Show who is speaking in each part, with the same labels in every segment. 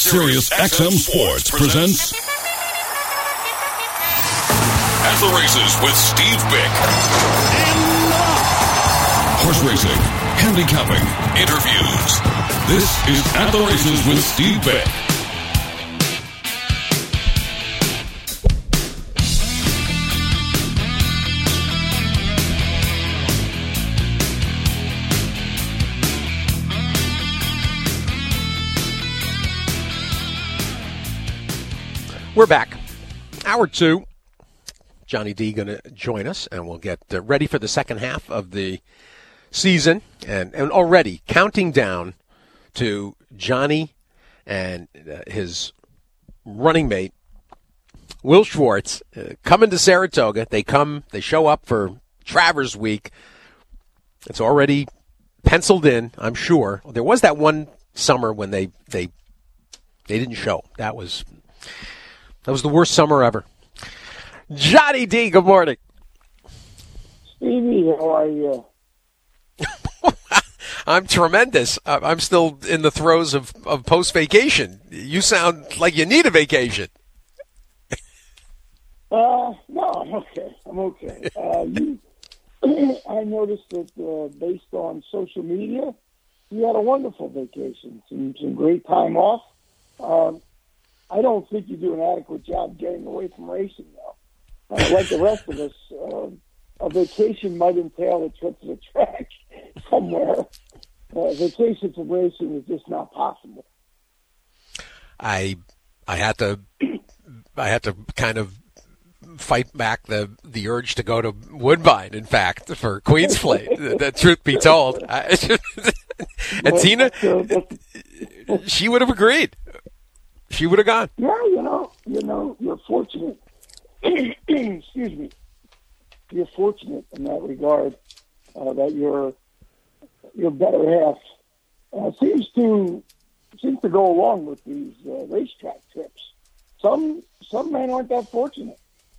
Speaker 1: Sirius XM Sports presents At the Races with Steve Bick. Horse racing, handicapping, interviews. This is At the Races with Steve Bick.
Speaker 2: We're back. Hour 2. Johnny D going to join us, and we'll get ready for the second half of the season. And already counting down to Johnny and his running mate, Will Schwartz, coming to Saratoga. They show up for Travers Week. It's already penciled in, I'm sure. There was that one summer when they didn't show. That was the worst summer ever. Johnny D, good morning.
Speaker 3: Stevie, how are you?
Speaker 2: I'm tremendous. I'm still in the throes of post-vacation. You sound like you need a vacation.
Speaker 3: No, I'm okay. I noticed that based on social media, you had a wonderful vacation, some great time off. I don't think you do an adequate job getting away from racing, though. Like the rest of us, a vacation might entail a trip to the track somewhere. Vacation from racing is just not possible.
Speaker 2: I had to kind of fight back the urge to go to Woodbine, in fact, for Queen's Plate. The truth be told. And Tina, she would have agreed. She would have gone.
Speaker 3: Yeah, you know, you're fortunate. Excuse me. You're fortunate in that regard that your better half seems to go along with these racetrack trips. Some men aren't that fortunate.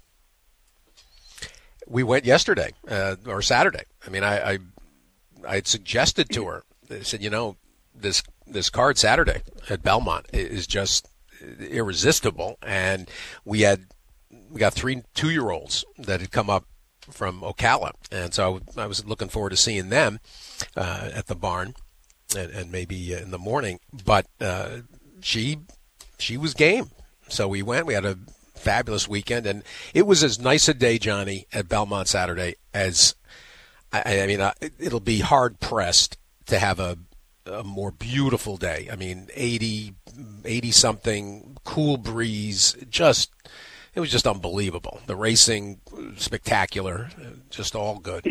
Speaker 2: We went yesterday or Saturday. I mean, I had suggested to her. I said, this card Saturday at Belmont is just irresistible, and we got 3 2-year-olds that had come up from Ocala, and so I was looking forward to seeing them at the barn and maybe in the morning. But she was game, so we went. We had a fabulous weekend, and it was as nice a day, Johnny, at Belmont Saturday as I mean. It'll be hard pressed to have a more beautiful day. I mean, 80 something, cool breeze, it was just unbelievable. The racing, spectacular, just all good.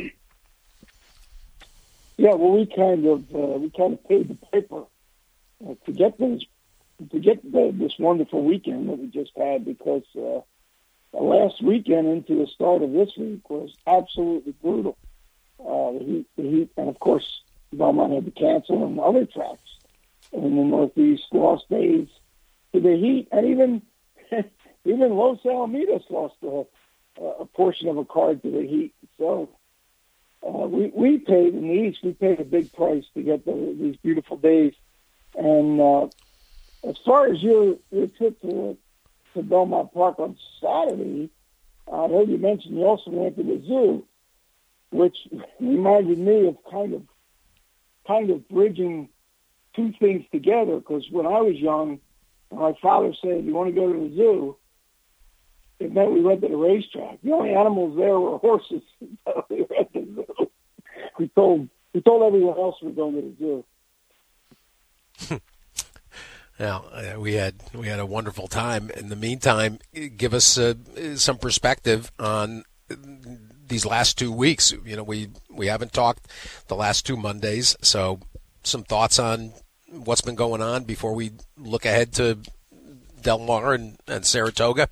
Speaker 3: Yeah, well, we kind of paid the piper to get this wonderful weekend that we just had, because the last weekend into the start of this week was absolutely brutal. The heat, and of course, Belmont had to cancel, and other tracks in the Northeast lost days to the heat, and even Los Alamitos lost a portion of a card to the heat. So we paid in the East. We paid a big price to get these beautiful days. And as far as your trip to Belmont Park on Saturday, I heard you mention you also went to the zoo, which reminded me of kind of bridging two things together. Because when I was young, my father said, "You want to go to the zoo?" It meant we went to the racetrack. The only animals there were horses. So we went to the zoo. We told everyone else we were going to the zoo.
Speaker 2: Now, we had a wonderful time. In the meantime, give us some perspective on these last 2 weeks. We haven't talked the last 2 Mondays, so some thoughts on what's been going on before we look ahead to Del Mar and Saratoga.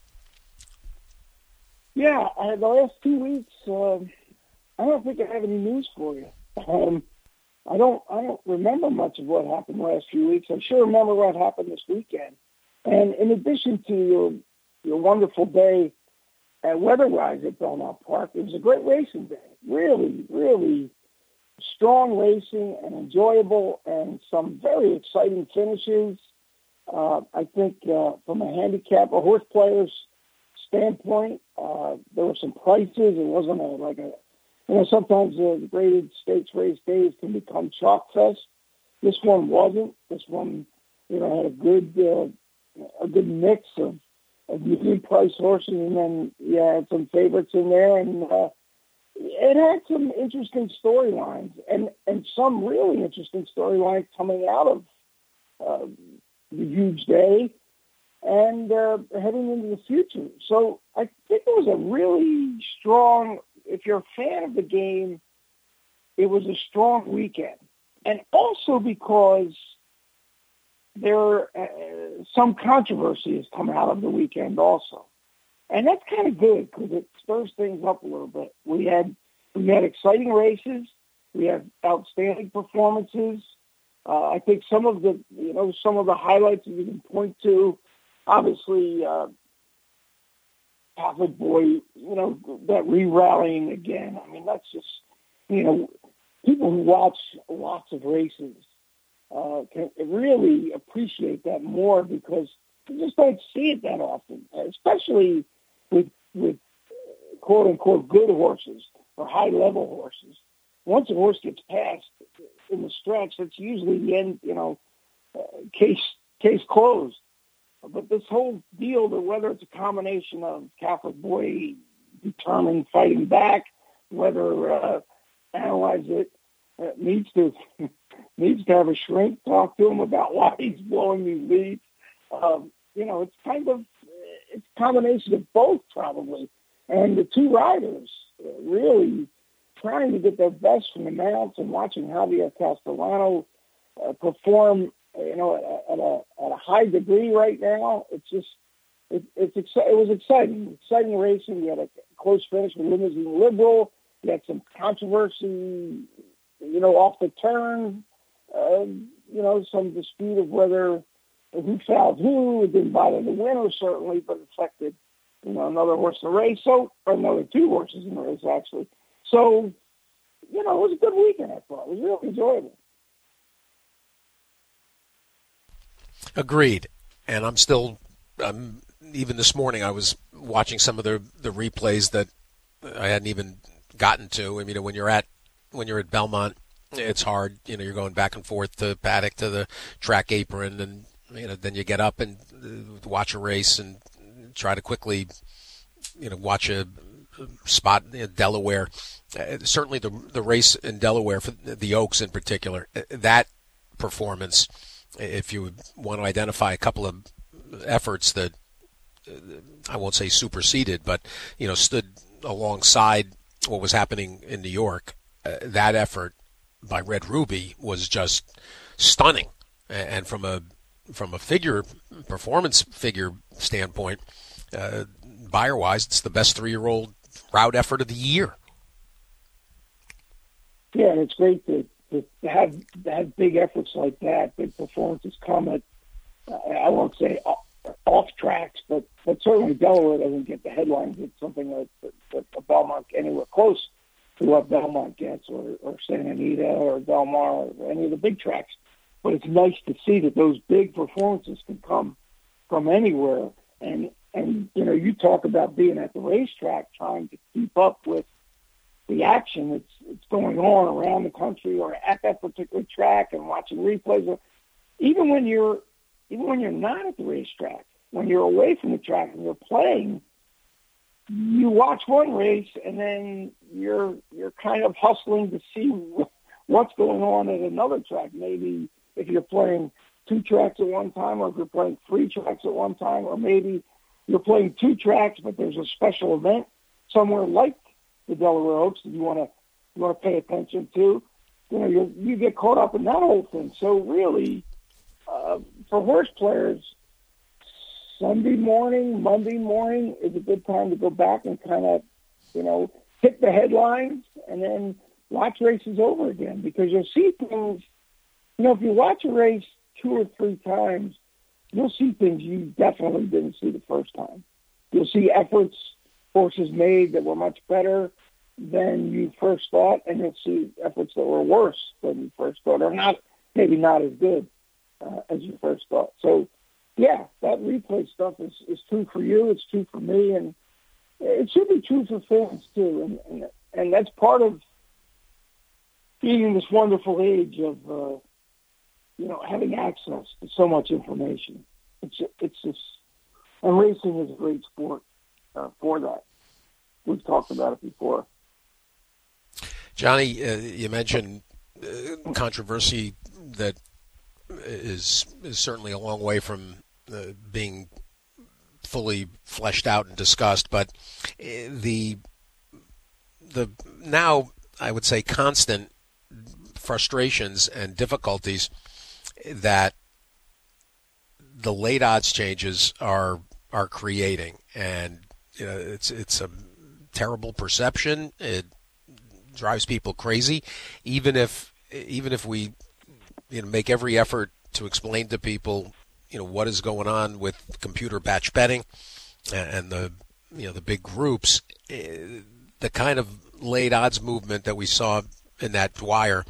Speaker 3: Yeah, the last 2 weeks, I don't think I have any news for you. I don't remember much of what happened the last few weeks. I sure remember what happened this weekend. And in addition to your wonderful day weather-wise at Belmont Park, it was a great racing day. Really, really strong racing and enjoyable, and some very exciting finishes. I think from a handicap, a horse player's standpoint, there were some prices. It wasn't sometimes the graded stakes race days can become chalk fest. This one wasn't. This one, had a good mix of medium price horses, and then you had some favorites in there, and it had some interesting storylines, and some really interesting storylines coming out of the huge day and heading into the future. So I think it was a really strong, if you're a fan of the game, it was a strong weekend. And also because there some controversy has come out of the weekend also. And that's kind of good because it stirs things up a little bit. We had exciting races. We had outstanding performances. I think some of the highlights that you can point to, obviously, Catholic Boy, that re-rallying again. I mean, that's just, people who watch lots of races can really appreciate that more because you just don't see it that often, especially with quote-unquote good horses or high-level horses. Once a horse gets past in the stretch, that's usually the end, case closed. But this whole deal, whether it's a combination of Catholic Boy determined fighting back, whether Analyze It needs to have a shrink talk to him about why he's blowing these leads. It's a combination of both probably. And the two riders really trying to get their best from the mounts and watching Javier Castellano perform, at a high degree right now. It was exciting racing. We had a close finish with Limousine Liberal. We had some controversy, off the turn. Some dispute of who fouled who. It didn't bother the winner certainly, but affected, another horse in the race. So, or another two horses in the race actually. So, it was a good weekend, I thought. It was really enjoyable.
Speaker 2: Agreed. And I'm still, even this morning, I was watching some of the replays that I hadn't even gotten to. I mean, when you're at Belmont, it's hard. You're going back and forth to paddock to the track apron, and then you get up and watch a race and try to quickly, watch a spot in Delaware. Certainly the race in Delaware for the Oaks in particular, that performance. If you want to identify a couple of efforts that I won't say superseded, but stood alongside what was happening in New York, that effort by Red Ruby was just stunning. And from a performance figure standpoint, Beyer-wise, it's the best 3-year-old route effort of the year.
Speaker 3: Yeah, and it's great to have big efforts like that, big performances come at, I won't say off tracks, but certainly Delaware doesn't get the headlines. It's something that Belmont anywhere close to what Belmont gets, or Santa Anita or Del Mar or any of the big tracks. But it's nice to see that those big performances can come from anywhere. And you talk about being at the racetrack, trying to keep up with the action that's going on around the country or at that particular track, and watching replays. Even when you're not at the racetrack, when you're away from the track and you're playing, you watch one race and then you're kind of hustling to see what's going on at another track. Maybe if you're playing 2 tracks at one time, or if you're playing 3 tracks at one time, or maybe you're playing 2 tracks but there's a special event somewhere like the Delaware Oaks that you want to pay attention to. You get caught up in that whole thing. So really, for horse players, Sunday morning, Monday morning is a good time to go back and kind of, hit the headlines and then watch races over again, because you'll see things. If you watch a race 2 or 3 times, you'll see things you definitely didn't see the first time. You'll see efforts horses made that were much better than you first thought, and you'll see efforts that were worse than you first thought, or maybe not as good as you first thought. So play stuff is true for you. It's true for me, and it should be true for fans too. And that's part of being in this wonderful age of having access to so much information. It's just, and racing is a great sport for that. We've talked about it before.
Speaker 2: Johnny, you mentioned controversy that is certainly a long way from being fully fleshed out and discussed, but the now, I would say, constant frustrations and difficulties that the late odds changes are creating, and it's a terrible perception. It drives people crazy, even if we make every effort to explain to people what is going on with computer batch betting and the big groups. The kind of late odds movement that we saw in that Dwyer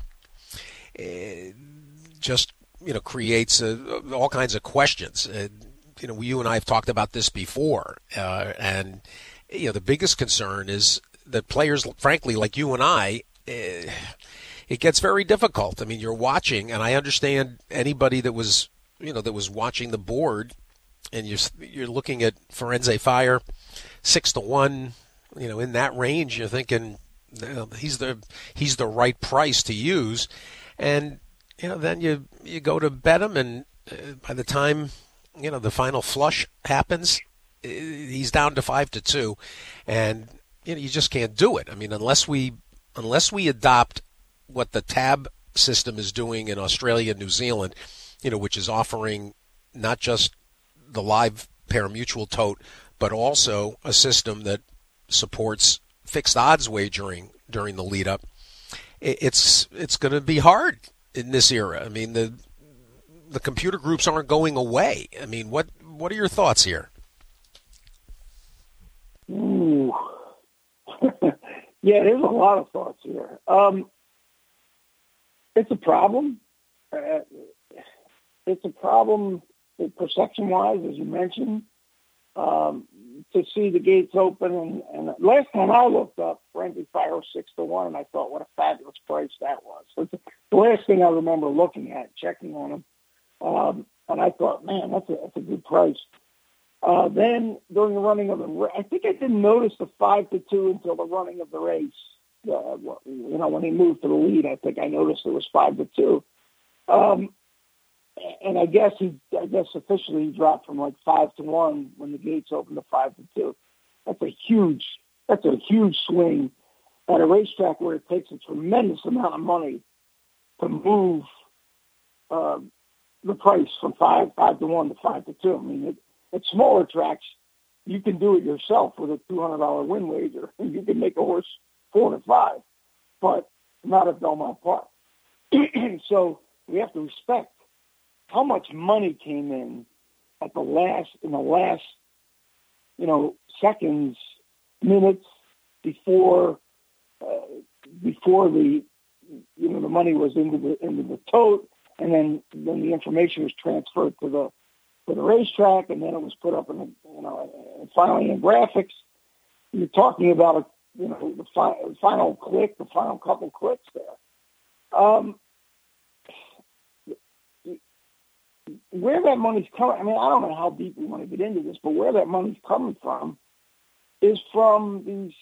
Speaker 2: just creates all kinds of questions. You and I have talked about this before, and the biggest concern is that players, frankly, like you and I, it gets very difficult. I mean, you're watching, and I understand anybody that was watching the board, and you're looking at Firenze Fire 6-1, in that range. You're thinking he's the right price to use, and then you go to bet him, and by the time the final flush happens, he's down to 5-2, and you just can't do it. I mean, unless we adopt what the tab system is doing in Australia and New Zealand, which is offering not just the live pari-mutuel tote, but also a system that supports fixed odds wagering during the lead up. It's going to be hard in this era. I mean, the computer groups aren't going away. I mean, what are your thoughts here?
Speaker 3: Ooh. Yeah, there's a lot of thoughts here. It's a problem. It's a problem perception-wise, as you mentioned, to see the gates open. And last time I looked up, Firenze Fire was 6-1, and I thought, what a fabulous price that was. It's the last thing I remember looking at, checking on them. And I thought, man, that's a good price. Then during the running of the race, I think I didn't notice the 5-2 until the running of the race. When he moved to the lead, I think I noticed it was 5-2. And I guess officially he dropped from like 5-1 when the gates opened to 5-2. That's a huge swing at a racetrack where it takes a tremendous amount of money to move the price from 5-1 to 5-2. I mean, at smaller tracks, you can do it yourself with a $200 win wager, and you can make a horse 4-5, but not at Belmont Park. So we have to respect how much money came in in the last seconds, minutes before the the money was into the tote, and then the information was transferred to the racetrack, and then it was put up in finally in graphics. You're talking about the final click, the final couple clicks there. Where that money's coming, I mean, I don't know how deep we want to get into this, but where that money's coming from is from these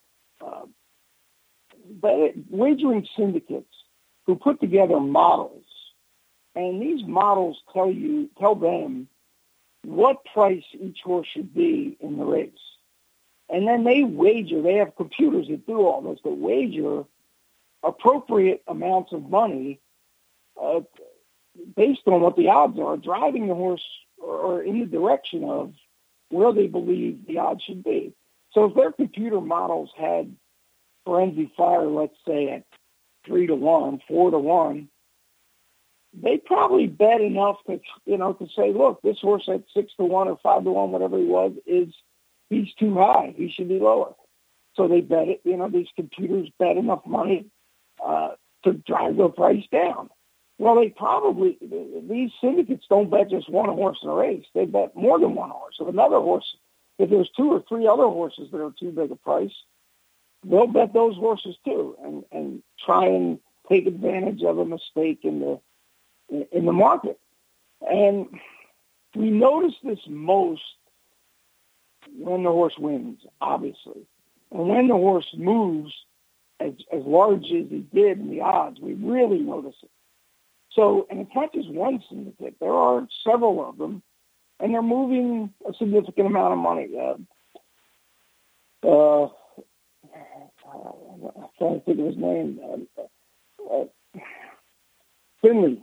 Speaker 3: wagering syndicates who put together models, and these models tell them what price each horse should be in the race. And then they wager, they have computers that do all this, that wager appropriate amounts of money based on what the odds are, driving the horse or in the direction of where they believe the odds should be. So if their computer models had Firenze Fire, let's say, at 3-1, 4-1, they probably bet enough to say, look, this horse at 6-1 or 5-1, whatever he was, he's too high. He should be lower. So they bet it. These computers bet enough money to drive the price down. Well, these syndicates don't bet just one horse in a race. They bet more than one horse. If another horse, if there's 2 or 3 other horses that are too big a price, they'll bet those horses too, and try and take advantage of a mistake in the market. And we notice this most when the horse wins, obviously. And when the horse moves as large as he did in the odds, we really notice it. So, and it's not just one syndicate. There are several of them, and they're moving a significant amount of money. I'm trying to think of his name. Finley,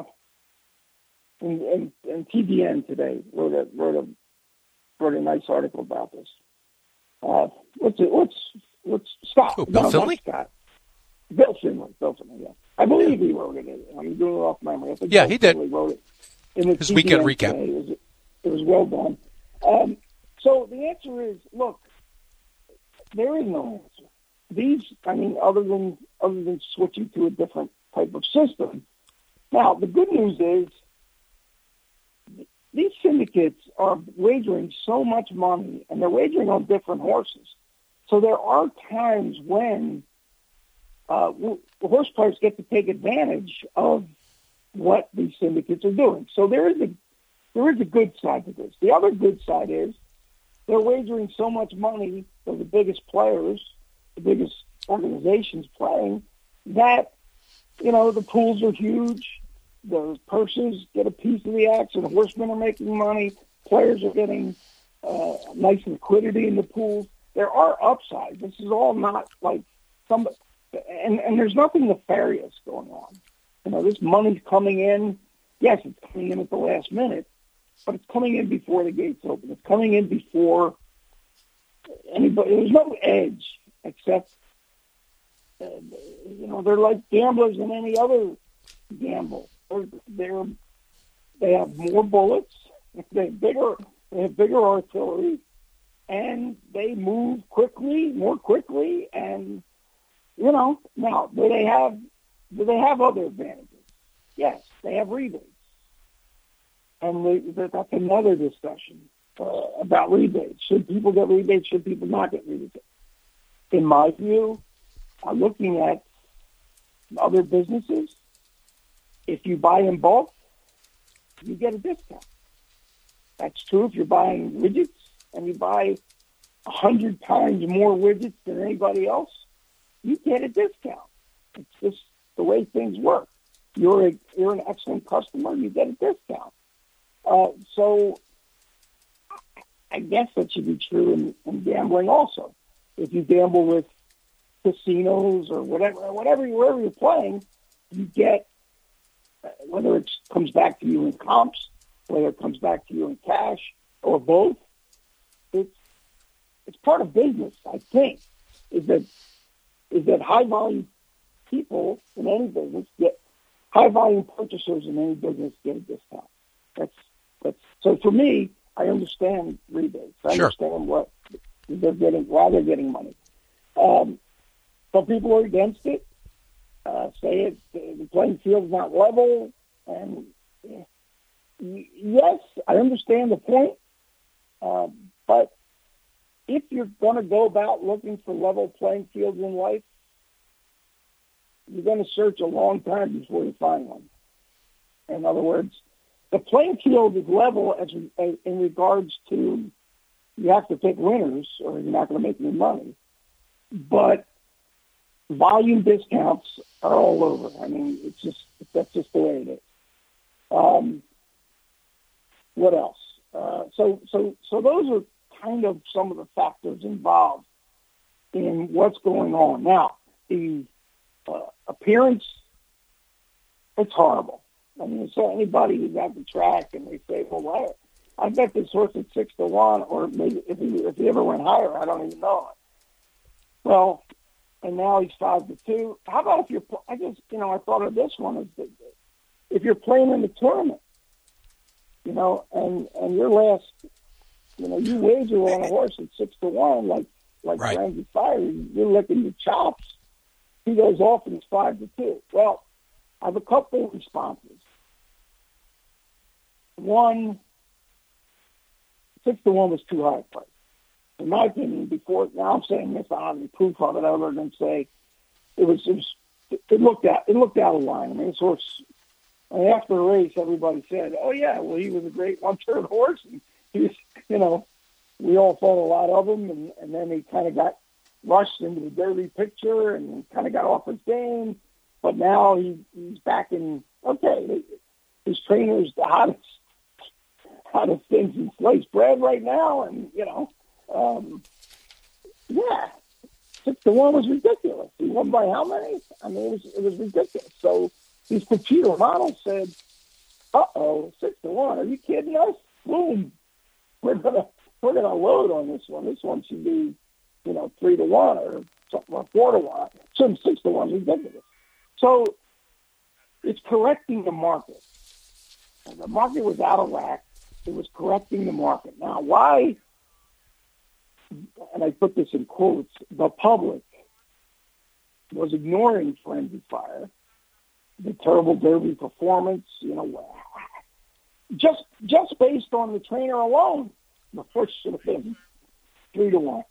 Speaker 3: and TBN today wrote a nice article about this. What's Scott?
Speaker 2: Oh, Bill Finley?
Speaker 3: Scott. Bill Finley, yeah. I believe he wrote it. I'm doing it off memory. I think
Speaker 2: yeah,
Speaker 3: Bill
Speaker 2: he did.
Speaker 3: Finley wrote it in the
Speaker 2: his weekend recap.
Speaker 3: It was well done. So the answer is, look, there is no answer. Other than switching to a different type of system. Now, the good news is these syndicates are wagering so much money, and they're wagering on different horses. So there are times when horse players get to take advantage of what these syndicates are doing. So there is a good side to this. The other good side is they're wagering so much money for the biggest players, the biggest organizations playing, that, the pools are huge. The purses get a piece of the action. Horsemen are making money. Players are getting nice liquidity in the pools. There are upsides. This is all not like somebody, and there's nothing nefarious going on. This money's coming in. Yes, it's coming in at the last minute, but it's coming in before the gates open. It's coming in before anybody. There's no edge except, they're like gamblers in any other gamble. They have more bullets. They have bigger artillery, and they move more quickly. And now, do they have other advantages? Yes, they have rebates, and that's another discussion about rebates. Should people get rebates? Should people not get rebates? In my view, I'm looking at other businesses. If you buy in bulk, you get a discount. That's true if you're buying widgets and you buy 100 times more widgets than anybody else, you get a discount. It's just the way things work. You're an excellent customer, you get a discount. So I guess that should be true in gambling also. If you gamble with casinos or wherever you're playing, you get, whether it comes back to you in comps, whether it comes back to you in cash, or both, it's part of business, I think, is that high volume people in any business get, high volume purchasers in any business get a discount. That's so for me, I understand rebates. I understand what they're getting, why they're getting money. Some people are against it. Say the playing field's not level, and yes, I understand the point. But if you're going to go about looking for level playing fields in life, you're going to search a long time before you find one. In other words, the playing field is level in regards to you have to pick winners or you're not going to make any money. But volume discounts are all over. I mean, that's just the way it is. What else? So those are kind of some of the factors involved in what's going on. Now, the appearance, it's horrible. I mean, so anybody who's at the track and they say, well, I bet this horse at 6-1, or maybe if he ever went higher, I don't even know it. Well, and now he's 5-2. How about if you're? I thought of this one as if you're playing in the tournament, and your last, you wager on a horse at 6-1, like
Speaker 2: right.
Speaker 3: Ramsey Fire, you're licking your chops. He goes off and it's 5-2. Well, I have a couple of responses. One, 6-1 was too high a price. In my opinion, before, now I'm saying this, I don't have any proof of it other than say it looked out of line. I mean, this horse, after the race, everybody said, oh yeah, well, he was a great one-turn horse, and he was, we all thought a lot of him, and then he kind of got rushed into the Derby picture and kind of got off his game, but now he's back in, okay, his trainer's the hottest things in sliced bread right now, and, yeah, 6-1 was ridiculous. He won by how many? I mean, it was ridiculous. So these computer models said, "Uh-oh, 6-1. Are you kidding us? Boom, we're gonna load on this one. This one should be, 3-1 or something, or 4-1. So 6-1 is ridiculous." So it's correcting the market. The market was out of whack. It was correcting the market. Now, why? And I put this in quotes, the public was ignoring Frenzy Fire, the terrible Derby performance, just based on the trainer alone. The horse should have been 3-1.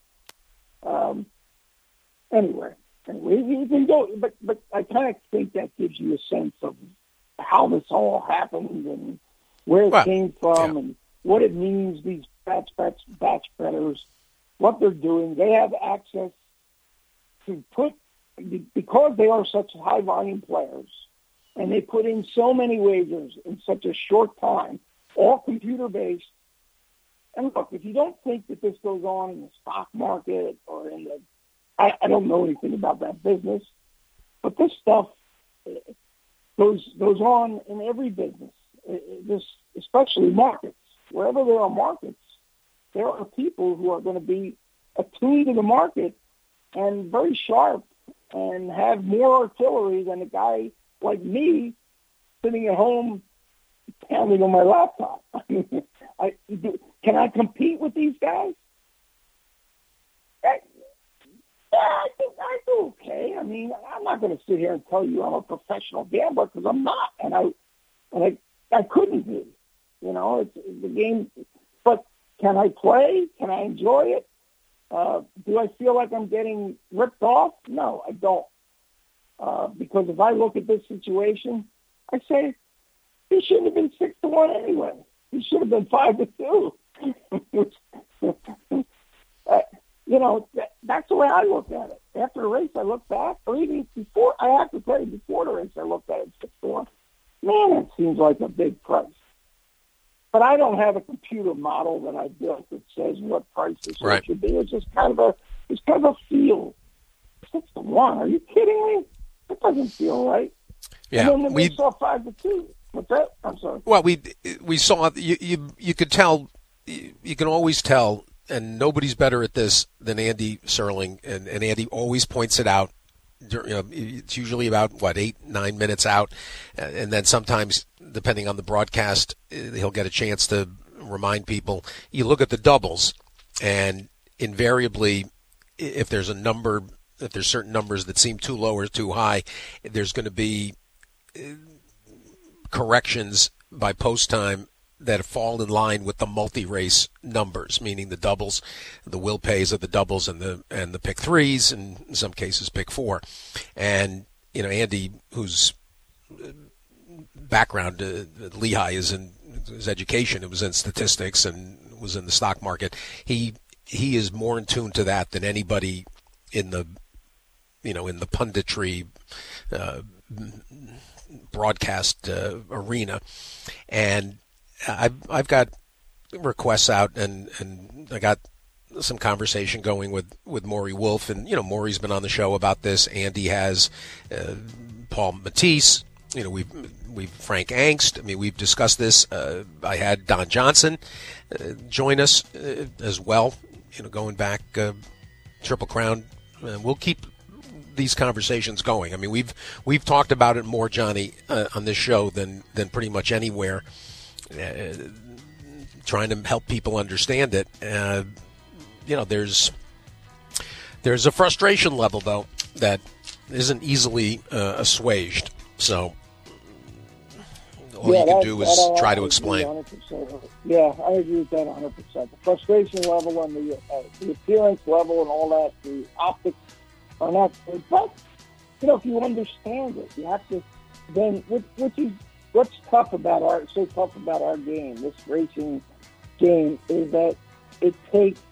Speaker 3: Anyway, you can go, but I kind of think that gives you a sense of how this all happened and where it came from and what it means, these batch bettors, what they're doing. They have access to put, because they are such high volume players, and they put in so many wagers in such a short time, all computer based. And look, if you don't think that this goes on in the stock market or in the, I don't know anything about that business, but this stuff goes on in every business. This, especially markets. Wherever there are markets, there are people who are going to be attuned to the market and very sharp and have more artillery than a guy like me sitting at home pounding on my laptop. Can I compete with these guys? I think I do okay. I mean, I'm not going to sit here and tell you I'm a professional gambler because I'm not, and I couldn't be. It's the game. But can I play? Can I enjoy it? Do I feel like I'm getting ripped off? No, I don't. Because if I look at this situation, I say he shouldn't have been 6-1 anyway. He should have been 5-2. That's the way I look at it. After the race, I look back, or even before. I have to tell you, before the race, I looked at it 6-1. Man, it seems like a big price. But I don't have a computer model that I built that says what price this should be. It's just kind of a feel. 6-1. Are you kidding me? That doesn't feel right.
Speaker 2: Yeah,
Speaker 3: and then we saw 5-2. What's that? I'm sorry.
Speaker 2: Well, we saw you could tell. You can always tell, and nobody's better at this than Andy Serling, and Andy always points it out. It's usually about 8-9 minutes out, and then sometimes, depending on the broadcast, he'll get a chance to remind people. You look at the doubles, and invariably, if there's certain numbers that seem too low or too high, there's going to be corrections by post time that fall in line with the multi-race numbers, meaning the doubles, the will pays of the doubles and the pick threes, and in some cases pick four. And Andy, whose background Lehigh is in his education, it was in statistics and was in the stock market. He is more in tune to that than anybody in the punditry broadcast arena. And I've got requests out, and I got some conversation going with Maury Wolf, and Maury's been on the show about this. Andy has Paul Matisse. We've Frank Angst. I mean, we've discussed this. I had Don Johnson join us as well. Going back Triple Crown. We'll keep these conversations going. I mean, we've talked about it more, Johnny, on this show than pretty much anywhere. Trying to help people understand it. There's a frustration level though that isn't easily assuaged. So all you can do is try to explain.
Speaker 3: 100%. Yeah, I agree with that 100%. The frustration level and the appearance level and all that, the optics are not good. But, if you understand it, you have to then, what's tough about our game, this racing game, is that it takes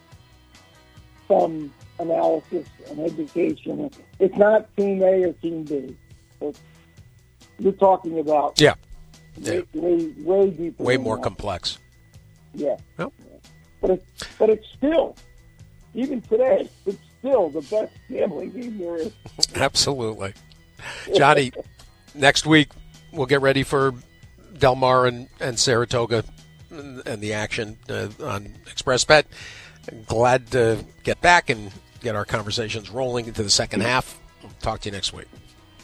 Speaker 3: some analysis and education. It's not Team A or Team B. You're talking about way deeper,
Speaker 2: way more complex.
Speaker 3: Yeah,
Speaker 2: yep.
Speaker 3: But it's still, even today, it's still the best gambling game there is.
Speaker 2: Absolutely, Johnny. Next week we'll get ready for Del Mar and Saratoga and the action on ExpressBet. Glad to get back and get our conversations rolling into the second half. We'll talk to you next week.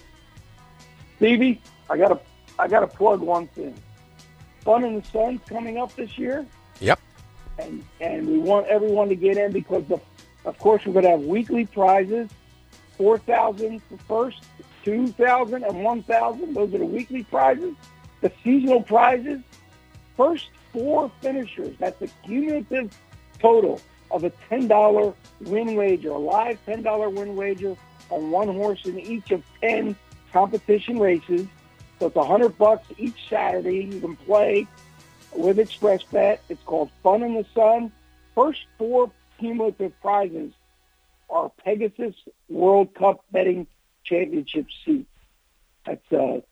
Speaker 3: Stevie, I gotta plug one thing. Fun in the Sun's coming up this year.
Speaker 2: Yep.
Speaker 3: And we want everyone to get in because of course we're gonna have weekly prizes, 4,000 for first, 2,000 and 1,000. Those are the weekly prizes. The seasonal prizes, first 4 finishers. That's a cumulative total of a $10 win wager, a live $10 win wager on one horse in each of 10 competition races. So it's $100 each Saturday. You can play with ExpressBet. It's called Fun in the Sun. First 4 cumulative prizes are Pegasus World Cup Betting Championship seats. That's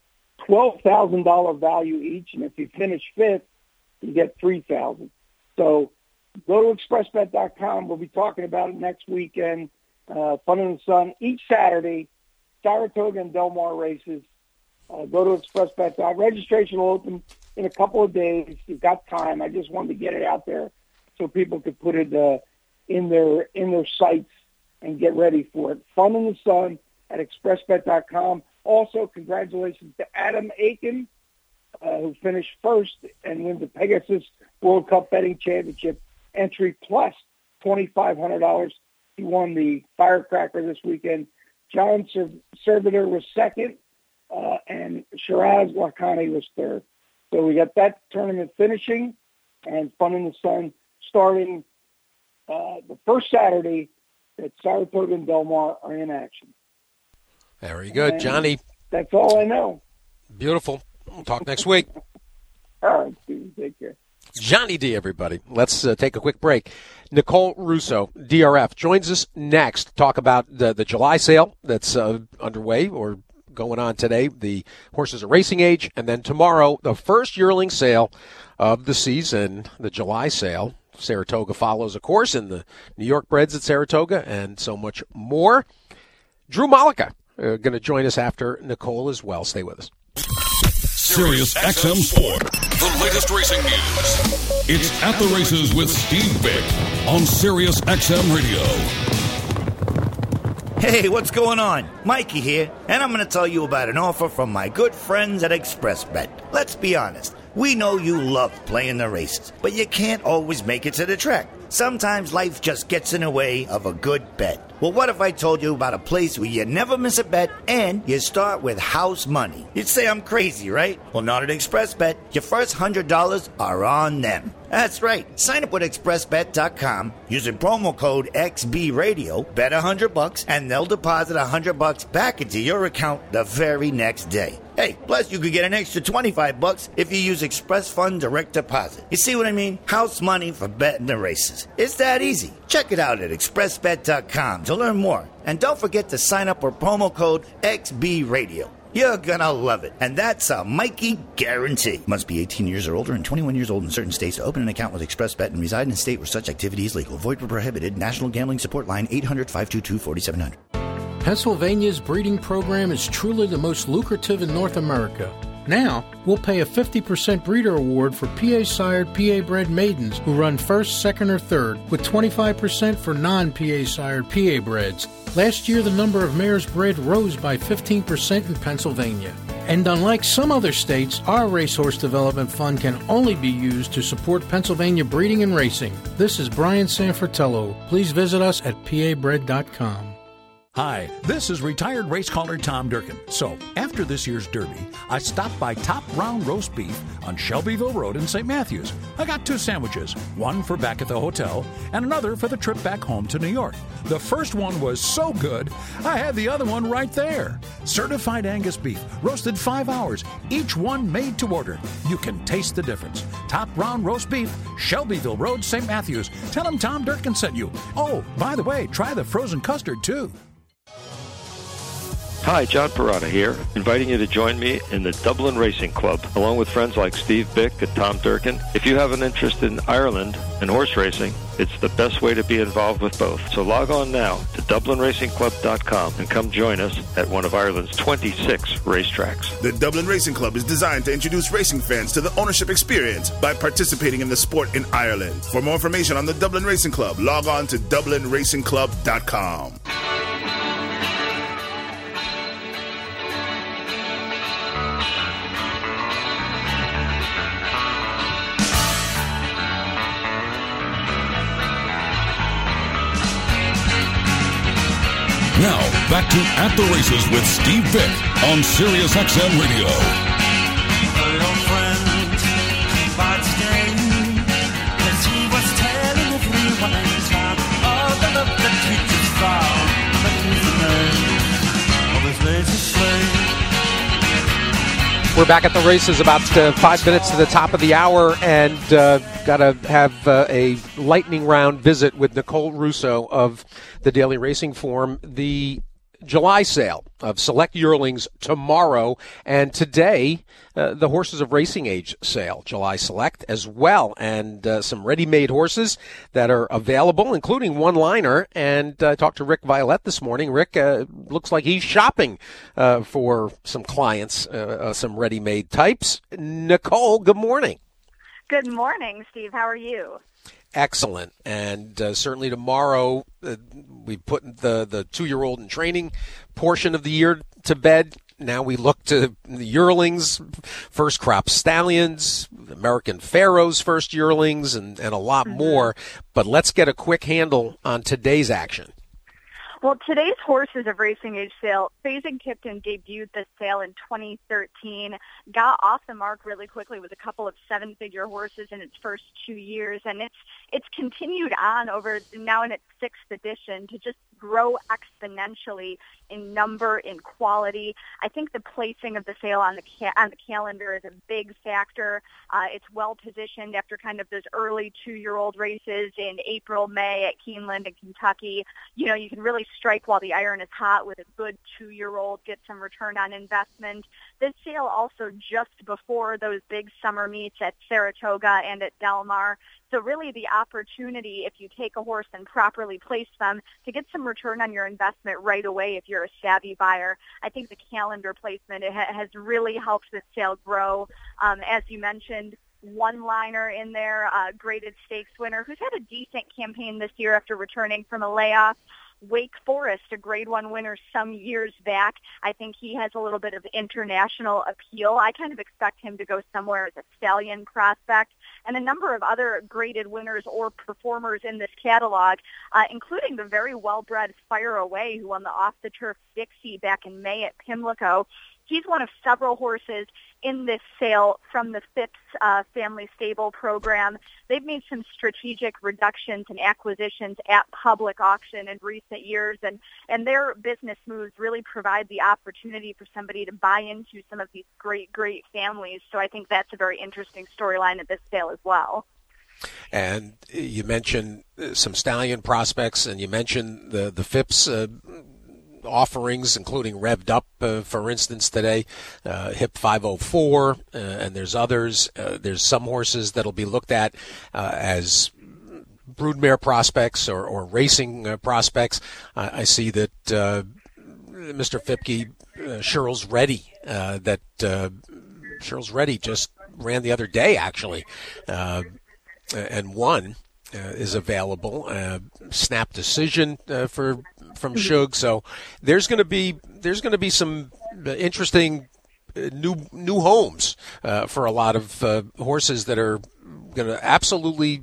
Speaker 3: $12,000 value each, and if you finish 5th, you get $3,000. So go to expressbet.com. We'll be talking about it next weekend. Fun in the Sun each Saturday, Saratoga and Del Mar races. Go to expressbet.com. Registration will open in a couple of days. You've got time. I just wanted to get it out there so people could put it in their sites and get ready for it. Fun in the Sun at expressbet.com. Also, congratulations to Adam Aiken, who finished first and wins the Pegasus World Cup Betting Championship entry plus $2,500. He won the Firecracker this weekend. John Servitor was second, and Shiraz Wakani was third. So we got that tournament finishing, and Fun in the Sun starting the first Saturday that Saratoga and Del Mar are in action.
Speaker 2: Very good, and Johnny.
Speaker 3: That's all I know.
Speaker 2: Beautiful. We'll talk next week.
Speaker 3: All right, Steve. Take care.
Speaker 2: Johnny D, everybody. Let's take a quick break. Nicole Russo, DRF, joins us next to talk about the July sale that's underway or going on today. The horses are racing age. And then tomorrow, the first yearling sale of the season, the July sale. Saratoga follows, of course, in the New York breds at Saratoga and so much more. Drew Malika going to join us after Nicole as well. Stay with us.
Speaker 1: Sirius XM Sport. The latest racing news. It's At the Races with Steve Vick on Sirius XM Radio.
Speaker 4: Hey, what's going on? Mikey here, and I'm going to tell you about an offer from my good friends at ExpressBet. Let's be honest. We know you love playing the races, but you can't always make it to the track. Sometimes life just gets in the way of a good bet. Well, what if I told you about a place where you never miss a bet and you start with house money? You'd say I'm crazy, right? Well, not at ExpressBet. Your first $100 are on them. That's right. Sign up with expressbet.com using promo code XBRadio, bet $100, and they'll deposit $100 back into your account the very next day. Hey, plus you could get an extra $25 if you use Express Fund Direct Deposit. You see what I mean? House money for betting the races. It's that easy. Check it out at expressbet.com to learn more. And don't forget to sign up with promo code XBRadio. You're gonna love it. And that's a Mikey guarantee. Must be 18 years or older and 21 years old in certain states to open an account with ExpressBet and reside in a state where such activity is legal. Void where prohibited. National Gambling Support Line 800-522-4700.
Speaker 5: Pennsylvania's breeding program is truly the most lucrative in North America. Now, we'll pay a 50% breeder award for PA-sired, PA-bred maidens who run first, second, or third, with 25% for non-PA-sired PA-breds. Last year, the number of mares bred rose by 15% in Pennsylvania. And unlike some other states, our Racehorse Development Fund can only be used to support Pennsylvania breeding and racing. This is Brian Sanfratello. Please visit us at pabred.com.
Speaker 6: Hi, this is retired race caller Tom Durkin. So, after this year's Derby, I stopped by Top Round Roast Beef on Shelbyville Road in St. Matthews. I got 2 sandwiches, one for back at the hotel and another for the trip back home to New York. The first one was so good, I had the other one right there. Certified Angus beef, roasted 5 hours, each one made to order. You can taste the difference. Top Round Roast Beef, Shelbyville Road, St. Matthews. Tell them Tom Durkin sent you. Oh, by the way, try the frozen custard, too.
Speaker 7: Hi, John Parada here, inviting you to join me in the Dublin Racing Club, along with friends like Steve Bick and Tom Durkin. If you have an interest in Ireland and horse racing, it's the best way to be involved with both. So log on now to DublinRacingClub.com and come join us at one of Ireland's 26 racetracks.
Speaker 8: The Dublin Racing Club is designed to introduce racing fans to the ownership experience by participating in the sport in Ireland. For more information on the Dublin Racing Club, log on to DublinRacingClub.com.
Speaker 1: Now, back to At the Races with Steve Vick on Sirius XM Radio.
Speaker 2: We're back at the races, about 5 minutes to the top of the hour, and got to have a lightning round visit with Nicole Russo of the Daily Racing Form. The July sale of select yearlings tomorrow, and today the Horses of Racing Age sale, July Select as well, and some ready-made horses that are available, including one liner. And I talked to Rick Violette this morning. Rick looks like he's shopping for some clients, some ready-made types. Nicole, good morning.
Speaker 9: Good morning, Steve. How are you?
Speaker 2: Excellent. And certainly tomorrow we put the 2-year-old in training portion of the year to bed. Now we look to the yearlings, first crop stallions, American Pharaohs first yearlings, and a lot more. But let's get a quick handle on today's action.
Speaker 9: Well, today's Horses of Racing Age sale, Fasig-Tipton debuted this sale in 2013, got off the mark really quickly with a couple of 7-figure horses in its first 2 years, and it's continued on over now in its 6th edition to just grow exponentially in number, in quality. I think the placing of the sale on the calendar is a big factor. It's well positioned after kind of those early 2-year-old races in April, May at Keeneland and Kentucky. You know, you can really strike while the iron is hot with a good 2-year-old, get some return on investment. This sale also just before those big summer meets at Saratoga and at Del Mar. So really the opportunity, if you take a horse and properly place them, to get some return on your investment right away if you're a savvy buyer. I think the calendar placement has really helped this sale grow. As you mentioned, one liner in there, graded stakes winner, who's had a decent campaign this year after returning from a layoff. Wake Forest, a Grade 1 winner some years back. I think he has a little bit of international appeal. I kind of expect him to go somewhere as a stallion prospect. And a number of other graded winners or performers in this catalog, including the very well-bred Fire Away, who won the off-the-turf Dixie back in May at Pimlico. He's one of several horses in this sale from the Phipps family stable program. They've made some strategic reductions and acquisitions at public auction in recent years, and their business moves really provide the opportunity for somebody to buy into some of these great families. So I think that's a very interesting storyline at this sale as well.
Speaker 2: And you mentioned some stallion prospects, and you mentioned the Phipps offerings, including Revved Up, for instance, today, HIP 504, and there's others. There's some horses that'll be looked at as broodmare prospects or racing prospects. I see that Mr. Fipke, Cheryl's Ready, Cheryl's Ready just ran the other day, actually, and won. Is available. Snap Decision from Shug. So there's going to be some interesting new homes for a lot of horses that are going to absolutely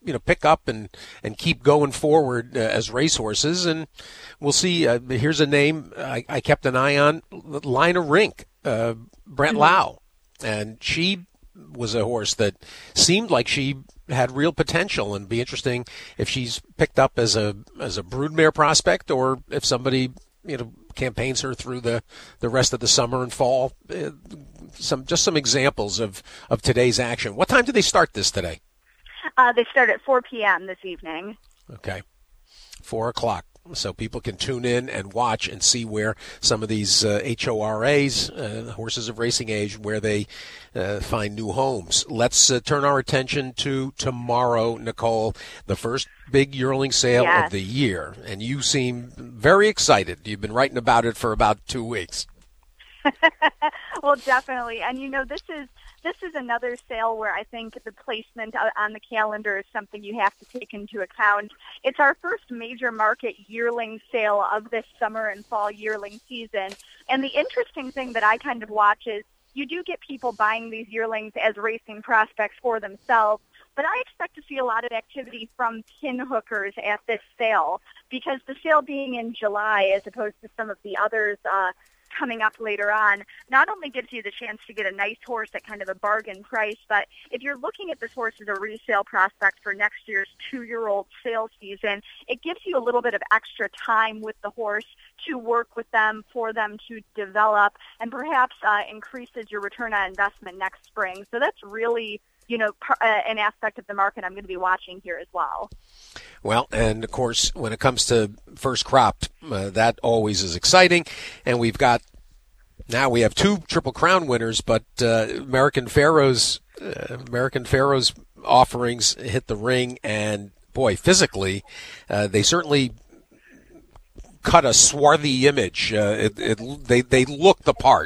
Speaker 2: pick up and keep going forward as racehorses. And we'll see. Here's a name I kept an eye on, Lina Rink, Brent Lau. And she was a horse that seemed like she had real potential, and be interesting if she's picked up as a broodmare prospect, or if somebody campaigns her through the rest of the summer and fall. Some examples of today's action. What time do they start this today?
Speaker 9: They start at 4 p.m. this evening.
Speaker 2: Okay, 4 o'clock. So people can tune in and watch and see where some of these HORAs, horses of racing age, where they find new homes. Let's turn our attention to tomorrow, Nicole, the first big yearling sale of the year. And you seem very excited. You've been writing about it for about 2 weeks.
Speaker 9: Well, definitely. And, this is another sale where I think the placement on the calendar is something you have to take into account. It's our first major market yearling sale of this summer and fall yearling season. And the interesting thing that I kind of watch is you do get people buying these yearlings as racing prospects for themselves, but I expect to see a lot of activity from pin hookers at this sale, because the sale being in July as opposed to some of the others coming up later on, not only gives you the chance to get a nice horse at kind of a bargain price, but if you're looking at this horse as a resale prospect for next year's 2-year-old sale season, it gives you a little bit of extra time with the horse to work with them, for them to develop, and perhaps increases your return on investment next spring. So that's really, an aspect of the market I'm going to be watching here as well.
Speaker 2: Well, and of course, when it comes to first crop, that always is exciting. And we have 2 Triple Crown winners, but American Pharoah's offerings hit the ring, and boy, physically, they certainly cut a swarthy image. They look the part.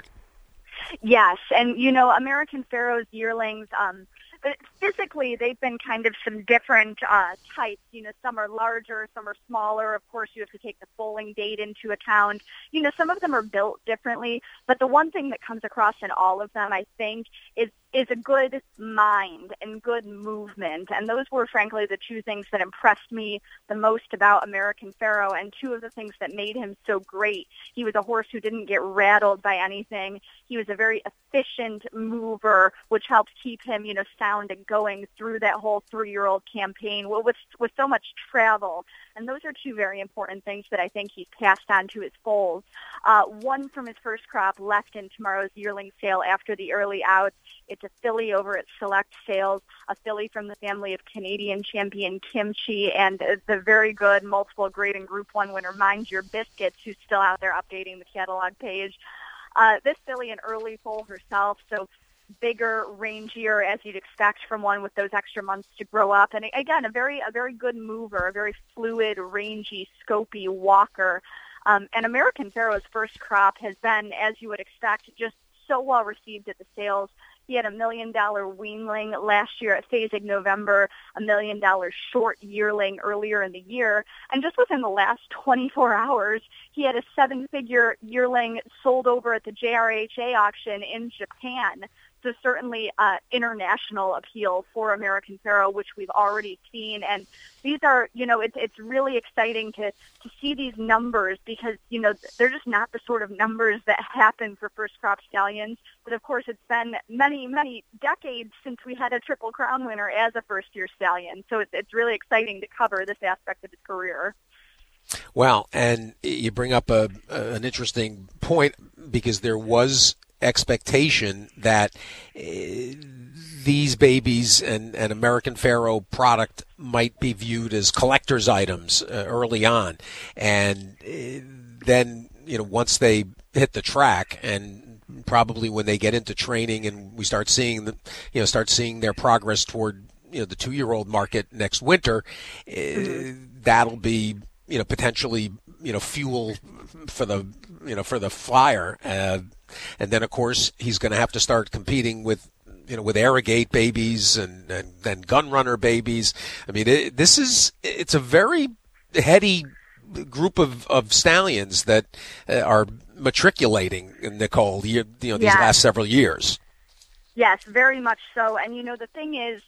Speaker 9: Yes, and American Pharoah's yearlings. But physically, they've been kind of some different types. Some are larger, some are smaller. Of course, you have to take the foaling date into account. Some of them are built differently. But the one thing that comes across in all of them, I think, is a good mind and good movement. And those were, frankly, the 2 things that impressed me the most about American Pharoah, and 2 of the things that made him so great. He was a horse who didn't get rattled by anything. He was a very efficient mover, which helped keep him, sound and going through that whole 3-year-old campaign with so much travel. And those are 2 very important things that I think he's passed on to his foals. One from his first crop left in tomorrow's yearling sale after the early outs. It's a filly over at Select Sales, a filly from the family of Canadian champion Kimchi, and the very good multiple grade and Group 1 winner Mind Your Biscuits, who's still out there updating the catalog page. This filly an early foal herself, so bigger, rangier, as you'd expect from one with those extra months to grow up. And again, a very good mover, a very fluid, rangy, scopy walker. And American Pharoah's first crop has been, as you would expect, just so well received at the sales. He had $1 million weanling last year at Phasig November, $1 million short yearling earlier in the year. And just within the last 24 hours, he had a 7-figure yearling sold over at the JRHA auction in Japan. So certainly international appeal for American Pharoah, which we've already seen. And these are, it's really exciting to see these numbers, because, they're just not the sort of numbers that happen for first crop stallions. But of course, it's been many, many decades since we had a Triple Crown winner as a first-year stallion. So it's really exciting to cover this aspect of his career.
Speaker 2: Well, and you bring up an interesting point, because there was expectation that these babies and American Pharoah product might be viewed as collector's items early on. And then, once they hit the track, and probably when they get into training and we start seeing their progress toward, the 2-year-old market next winter, that'll be, potentially, fuel for the fire. And then, of course, he's going to have to start competing with Arrogate babies and then Gun Runner babies. I mean, it's a very heady group of stallions that are matriculating, Nicole, these last several years.
Speaker 9: Yes, very much so. And, the thing is,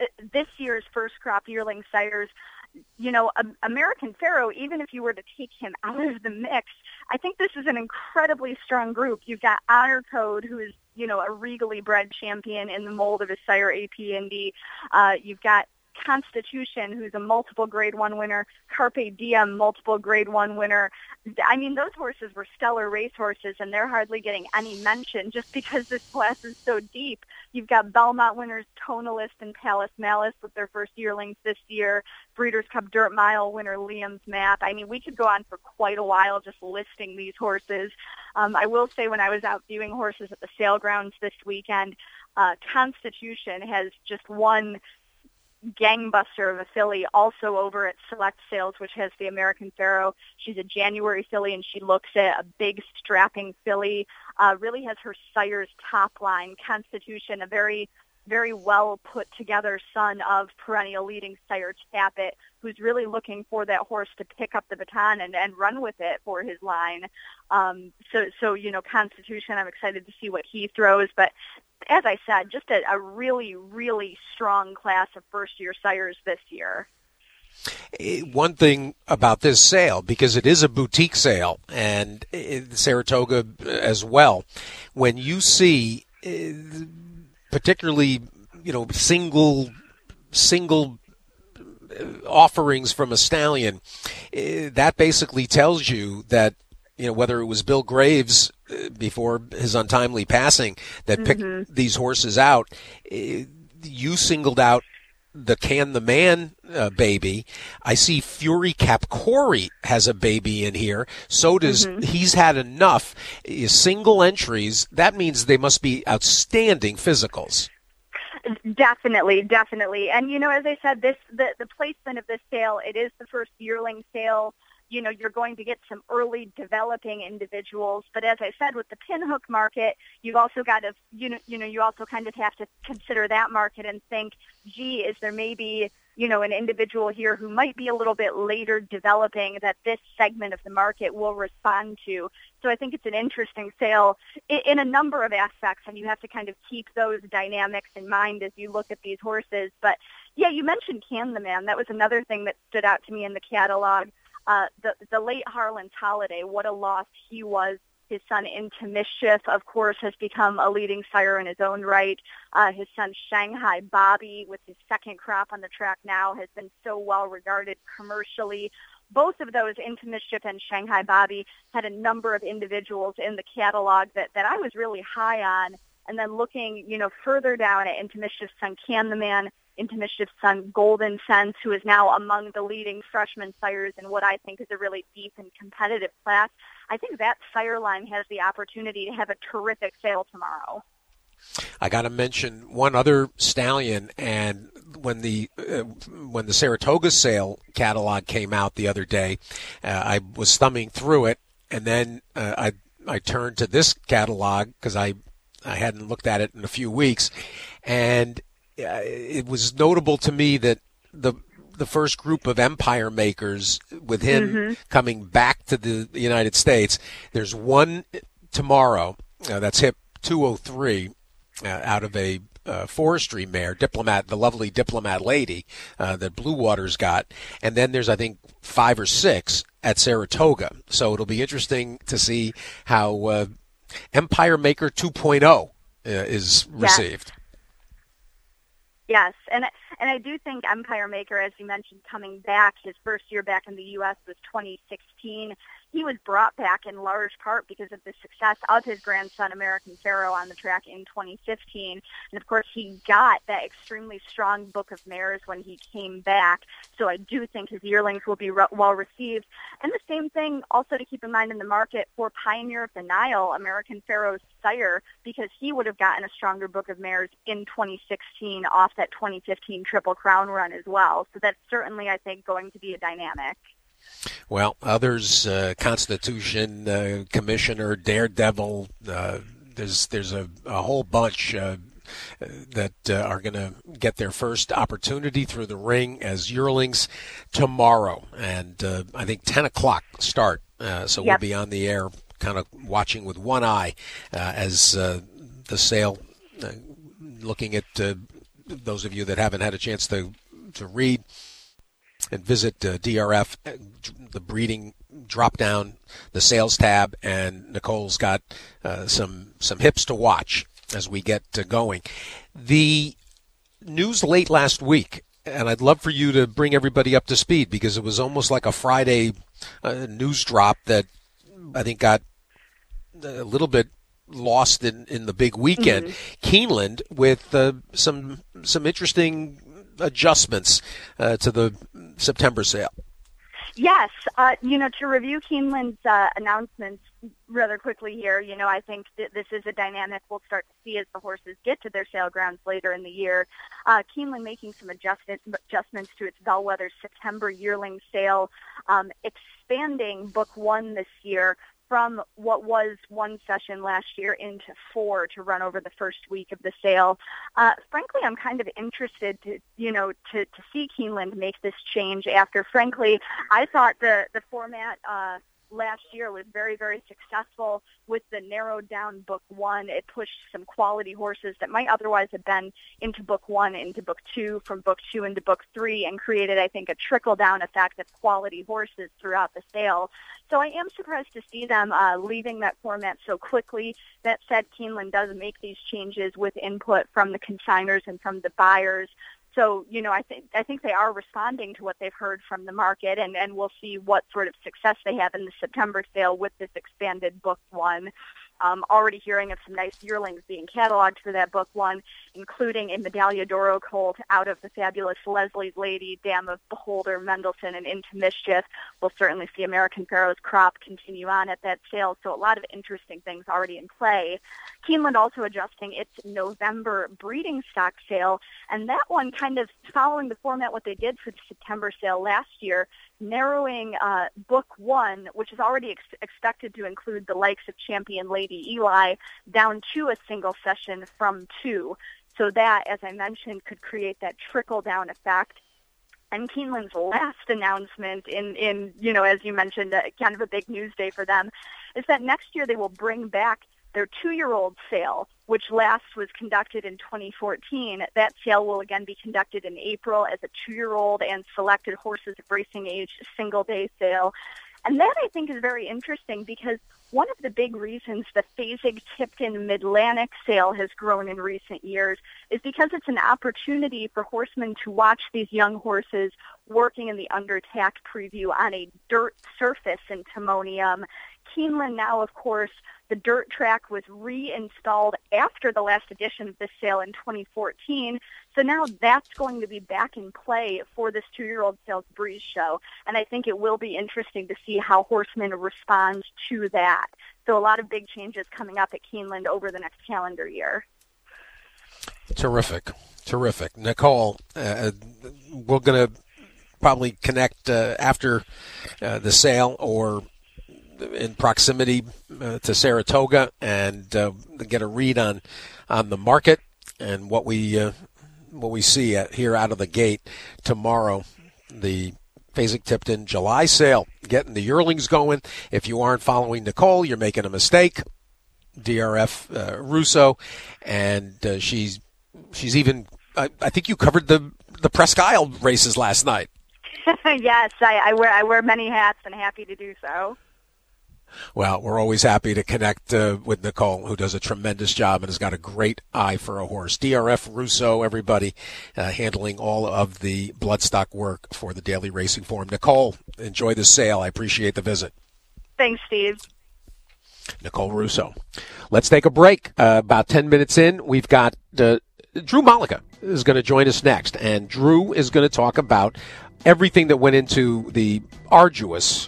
Speaker 9: this year's first crop yearling sires, American Pharoah, even if you were to take him out of the mix, I think this is an incredibly strong group. You've got Honor Code, who is, a regally bred champion in the mold of his sire AP Indy. You've got Constitution, who's a multiple Grade 1 winner, Carpe Diem, multiple Grade 1 winner. I mean, those horses were stellar race horses, and they're hardly getting any mention just because this class is so deep. You've got Belmont winners Tonalist and Palace Malice with their first yearlings this year, Breeders' Cup Dirt Mile winner Liam's Map. I mean, we could go on for quite a while just listing these horses. I will say when I was out viewing horses at the sale grounds this weekend, Constitution has just won gangbuster of a filly also over at Select Sales, which has the American Pharoah. She's a January filly, and she looks at a big strapping filly. Really has her sire's top line. Constitution, a very, very well put together son of perennial leading sire Tapit, who's really looking for that horse to pick up the baton and run with it for his line. So Constitution, I'm excited to see what he throws, but as I said, just a really, really strong class of first-year sires this year.
Speaker 2: One thing about this sale, because it is a boutique sale, and Saratoga as well, when you see particularly, single offerings from a stallion, that basically tells you that, whether it was Bill Graves before his untimely passing that picked these horses out, you singled out the Can the Man baby. I see Fury Capcorey has a baby in here. So does He's Had Enough. Single entries, that means they must be outstanding physicals.
Speaker 9: Definitely. And, as I said, the placement of this sale, it is the first yearling sale. You're going to get some early developing individuals, but as I said, with the pinhook market, you've also got to, you also kind of have to consider that market and think, gee, is there maybe, an individual here who might be a little bit later developing that this segment of the market will respond to. So I think it's an interesting sale in a number of aspects, and you have to kind of keep those dynamics in mind as you look at these horses. But yeah, you mentioned Can the Man. That was another thing that stood out to me in the catalog. The late Harlan's Holiday, what a loss he was. His son Into Mischief, of course, has become a leading sire in his own right. His son Shanghai Bobby, with his second crop on the track now, has been so well regarded commercially. Both of those, Into Mischief and Shanghai Bobby, had a number of individuals in the catalog that I was really high on. And then looking, further down at Into Mischief's son Can the Man, Into Mischief's son Golden Sense, who is now among the leading freshman sires in what I think is a really deep and competitive class. I think that sire line has the opportunity to have a terrific sale tomorrow.
Speaker 2: I got to mention one other stallion, and when the Saratoga sale catalog came out the other day, I was thumbing through it, and then I turned to this catalog because I hadn't looked at it in a few weeks, and it was notable to me that the first group of empire makers, with him coming back to the United States, there's one tomorrow, that's Hip 203, out of a forestry mare, Diplomat, the lovely Diplomat Lady that Blue Water's got, and then there's, I think, 5 or 6 at Saratoga. So it'll be interesting to see how Empire Maker 2.0 is received.
Speaker 9: Yes, and I do think Empire Maker, as you mentioned, coming back, his first year back in the U.S. was 2016. He was brought back in large part because of the success of his grandson, American Pharoah, on the track in 2015. And, of course, he got that extremely strong book of mares when he came back. So I do think his yearlings will be well received. And the same thing also to keep in mind in the market for Pioneer of the Nile, American Pharoah's sire, because he would have gotten a stronger book of mares in 2016 off that 2015 Triple Crown run as well. So that's certainly, I think, going to be a dynamic.
Speaker 2: Well, others, Constitution, Commissioner, Daredevil, there's a whole bunch that are going to get their first opportunity through the ring as yearlings tomorrow. And I think 10 o'clock start, so we'll be on the air kind of watching with one eye as the sale, looking at those of you that haven't had a chance to read and visit DRF, the breeding drop down, the sales tab, and Nicole's got some hips to watch as we get going. The news late last week, and I'd love for you to bring everybody up to speed because it was almost like a Friday news drop that I think got a little bit lost in the big weekend. Mm-hmm. Keeneland with some interesting adjustments to the September sale.
Speaker 9: Yes, to review Keeneland's announcements rather quickly here, I think this is a dynamic we'll start to see as the horses get to their sale grounds later in the year. Keeneland making some adjustments to its bellwether September yearling sale, expanding Book 1 this year from what was one session last year into 4 to run over the first week of the sale. Frankly, I'm kind of interested to see Keeneland make this change after, frankly, I thought the format last year was very, very successful with the narrowed down Book 1. It pushed some quality horses that might otherwise have been into Book 1, into Book 2, from Book 2 into Book 3, and created, I think, a trickle-down effect of quality horses throughout the sale. So I am surprised to see them leaving that format so quickly. That said, Keeneland does make these changes with input from the consigners and from the buyers. So, I think they are responding to what they've heard from the market, and we'll see what sort of success they have in the September sale with this expanded Book 1. Already hearing of some nice yearlings being cataloged for that Book 1, including a Medaglia d'Oro colt out of the fabulous Leslie's Lady, Dam of Beholder, Mendelssohn, and Into Mischief. We'll certainly see American Pharoah's Crop continue on at that sale, so a lot of interesting things already in play. Keeneland also adjusting its November breeding stock sale, and that one kind of following the format what they did for the September sale last year, narrowing Book 1, which is already expected to include the likes of Champion Lady Eli, down to a single session from 2. So that, as I mentioned, could create that trickle-down effect. And Keeneland's last announcement in as you mentioned, kind of a big news day for them, is that next year they will bring back their 2-year-old sale, which last was conducted in 2014. That sale will again be conducted in April as a 2-year-old and selected horses of racing age single-day sale. And that, I think, is very interesting because one of the big reasons the Fasig-Tipton Mid-Atlantic sale has grown in recent years is because it's an opportunity for horsemen to watch these young horses working in the under-tack preview on a dirt surface in Timonium. Keeneland now, of course, the dirt track was reinstalled after the last edition of this sale in 2014. So now that's going to be back in play for this 2-year-old sales breeze show. And I think it will be interesting to see how horsemen respond to that. So a lot of big changes coming up at Keeneland over the next calendar year.
Speaker 2: Terrific. Nicole, we're going to probably connect after the sale or in proximity to Saratoga and get a read on the market and what we see here out of the gate tomorrow. The Fasig-Tipton July sale, getting the yearlings going. If you aren't following Nicole, you're making a mistake. DRF Russo, and she's even. I think you covered the Presque Isle races last night.
Speaker 9: Yes, I wear many hats and happy to do so.
Speaker 2: Well, we're always happy to connect with Nicole, who does a tremendous job and has got a great eye for a horse. DRF Russo, everybody, handling all of the bloodstock work for the Daily Racing Form. Nicole, enjoy the sale. I appreciate the visit.
Speaker 9: Thanks, Steve.
Speaker 2: Nicole Russo. Let's take a break. About 10 minutes in, we've got Drew Malika is going to join us next, and Drew is going to talk about everything that went into the arduous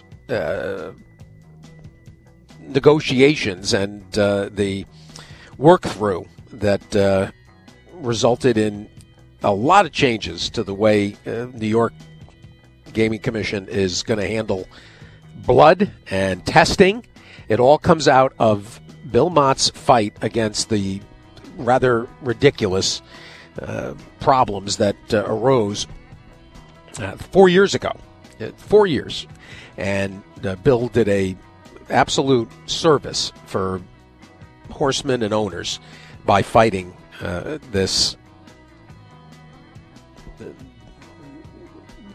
Speaker 2: negotiations and the work through that resulted in a lot of changes to the way New York Gaming Commission is going to handle blood and testing. It all comes out of Bill Mott's fight against the rather ridiculous problems that arose 4 years ago. 4 years. And Bill did a absolute service for horsemen and owners by fighting this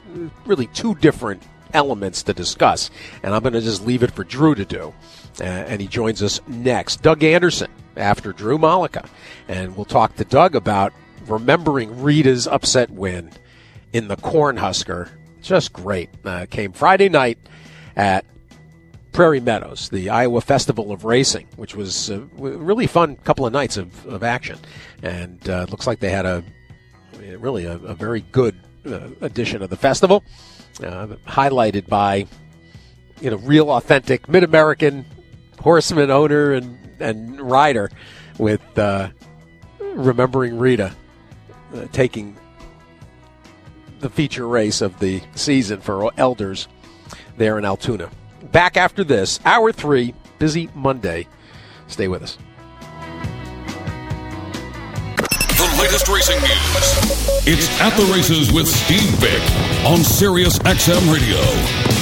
Speaker 2: really two different elements to discuss, and I'm going to just leave it for Drew to do. And he joins us next. Doug Anderson after Drew Malika. And we'll talk to Doug about remembering Rita's upset win in the Cornhusker. Just great. Came Friday night at Prairie Meadows, the Iowa Festival of Racing, which was a really fun couple of nights of action. And looks like they had a very good edition of the festival, highlighted by real authentic Mid-American horseman owner and rider with Remembering Rita taking the feature race of the season for elders there in Altoona. Back after this, Hour 3, busy Monday. Stay with us.
Speaker 1: The latest racing news. It's At the Races with Steve Vick on Sirius XM Radio.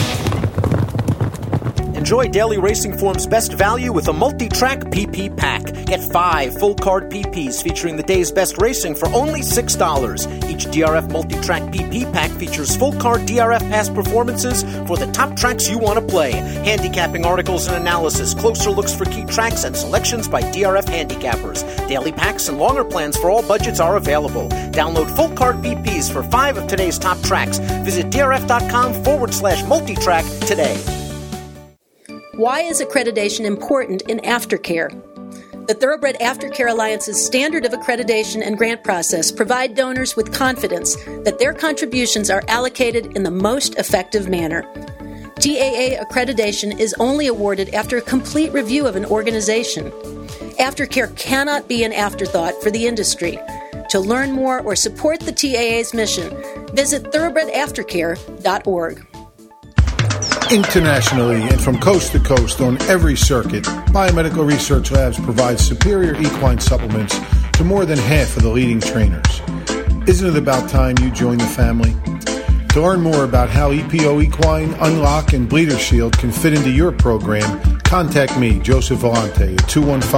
Speaker 10: Enjoy Daily Racing Form's best value with a multi-track PP pack. Get 5 full-card PPs featuring the day's best racing for only $6. Each DRF multi-track PP pack features full-card DRF past performances for the top tracks you want to play, handicapping articles and analysis, closer looks for key tracks, and selections by DRF handicappers. Daily packs and longer plans for all budgets are available. Download full-card PPs for 5 of today's top tracks. Visit drf.com/multitrack today.
Speaker 11: Why is accreditation important in aftercare? The Thoroughbred Aftercare Alliance's standard of accreditation and grant process provide donors with confidence that their contributions are allocated in the most effective manner. TAA accreditation is only awarded after a complete review of an organization. Aftercare cannot be an afterthought for the industry. To learn more or support the TAA's mission, visit thoroughbredaftercare.org.
Speaker 12: Internationally and from coast to coast on every circuit, Biomedical Research Labs provides superior equine supplements to more than half of the leading trainers. Isn't it about time you join the family? To learn more about how EPO Equine, Unlock, and Bleeder Shield can fit into your program, contact me, Joseph Vellante, at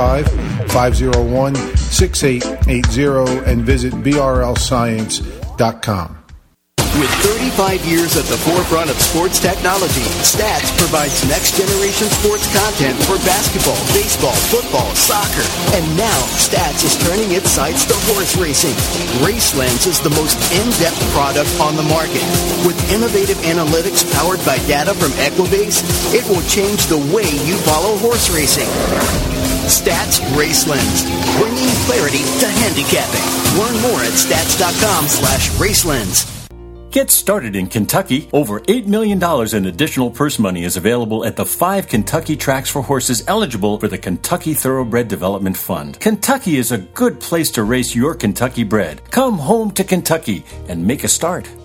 Speaker 12: 215-501-6880 and visit brlscience.com.
Speaker 13: With 35 years at the forefront of sports technology, Stats provides next-generation sports content for basketball, baseball, football, soccer. And now, Stats is turning its sights to horse racing. RaceLens is the most in-depth product on the market. With innovative analytics powered by data from Equibase, it will change the way you follow horse racing. Stats RaceLens, bringing clarity to handicapping. Learn more at stats.com/RaceLens.
Speaker 14: Get started in Kentucky. Over $8 million in additional purse money is available at the 5 Kentucky tracks for horses eligible for the Kentucky Thoroughbred Development Fund. Kentucky is a good place to race your Kentucky bred. Come home to Kentucky and make a start.